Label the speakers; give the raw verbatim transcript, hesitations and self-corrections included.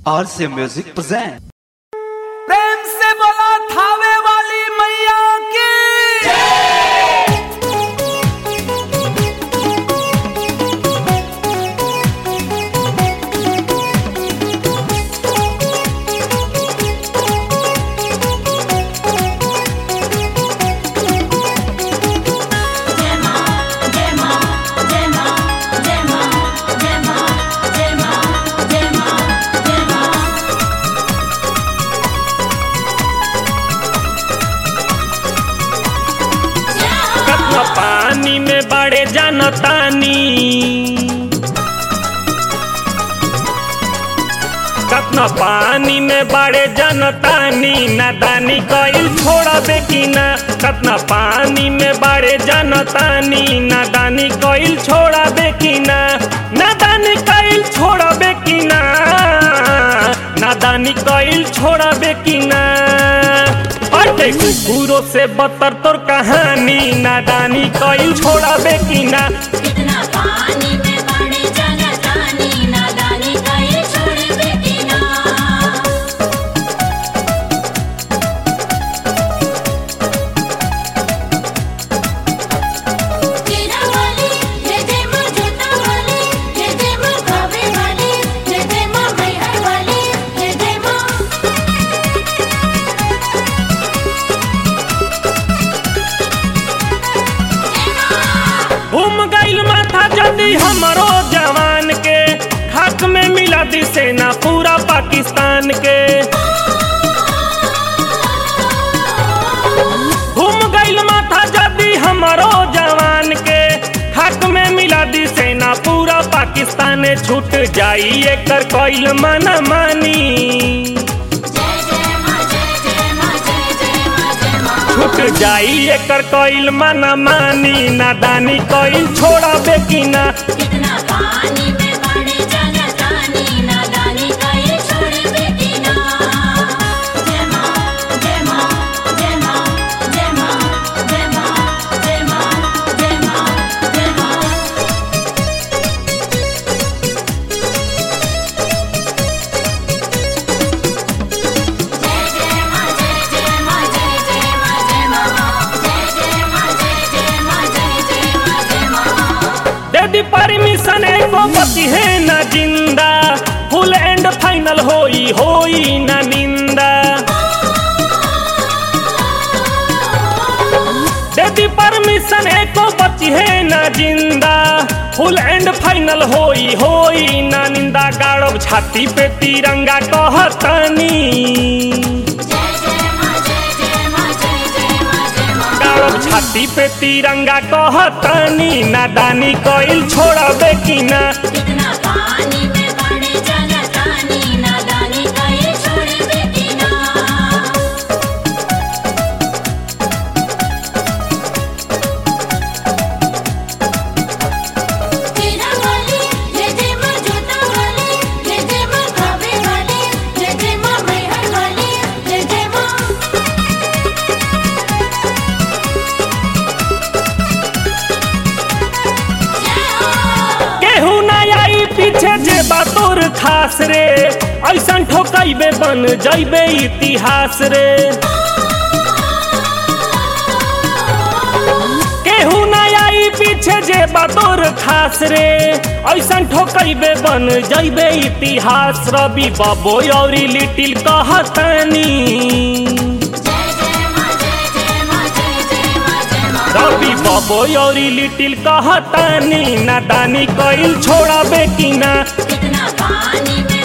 Speaker 1: आर से music present.
Speaker 2: प्रेम से बोला थावे वाली मैया की।
Speaker 3: पानी में बड़े जानतानी कतना पानी में बड़े जानतानी नादानी कइल छोड़बे कि ना। कतना पानी में बड़े जानतानी नादानी कइल छोड़बे कि ना। नादानी कइल छोड़बे कि ना। नादानी कइल छोड़बे कि ना। अटे कुकुरों से बदतर तोर कहानी नादानी कइल छोड़बे कि ना।
Speaker 4: कितना पानी में बड़े जानतानी नादानी कइल छोड़बे कि ना। तेरा वाली जय जय मां जोता वाली जय जय मां भावे वाली जय जय मां मैहर वाली जय जय मां।
Speaker 3: घूम गइल माथा जल्दी हमरो जवान के खाक में मिला दी सेना पूरा पाकिस्तान के। घूम गइल माथा जल्दी हमरो जवान के खाक में मिला दी सेना पूरा पाकिस्तान। छूट जाई एकर कइल मना मानी।
Speaker 4: जय जय मां जय जय मां जय जय मां जय मां।
Speaker 3: छूट जाई एकर कइल मना मानी नादानी कइल छोड़बे कि ना।
Speaker 4: कितना पानी में बड़े जानतानी नादानी कइल छोड़बे कि ना। जय मां जय मां जय मां जय मां जय मां जय मां जय मां जय मां। जय जय मां जय जय मां जय जय मां जय मां जय जय मां जय जय मां जय जय मां जय मां।
Speaker 3: दे दी परमिशन एको बची है ना जिंदा फुल एंड फाइनल होई होई ना निंदा। दे दी परमिशन एको बची है ना जिंदा फुल एंड फाइनल होई होई ना निंदा। गाड़ब छाती पे तिरंगा कहतनी।
Speaker 4: जय जय मां जय जय मां जय जय मां जय मां।
Speaker 3: गाड़ब छाती पे तिरंगा कहतनी नादानी कइल छोड़बे कि ना।
Speaker 4: कितना पानी में बड़े जानतानी नादानी कइल छोड़बे कि ना। तेरा वाली जय जय मां जोता वाली जय जय मां भावे वाली जय जय मां मैहर वाली जय जय मां।
Speaker 3: केहू ना आई पीछे जे बातोर खास रे ऐसन ठोकैबे बन जैबे इतिहास रे। केहू ना आई पीछे जे बातोर खास रे ऐसन ठोकैबे बन जैबे इतिहास। रवि बाबो औरी लिटिल कहतनी।
Speaker 4: जय जय मां जय जय मां जय जय मां जय मां।
Speaker 3: रवि बाबो औरी लिटिल कहतनी नादानी कइल छोड़बे कि ना।
Speaker 4: कितना पानी में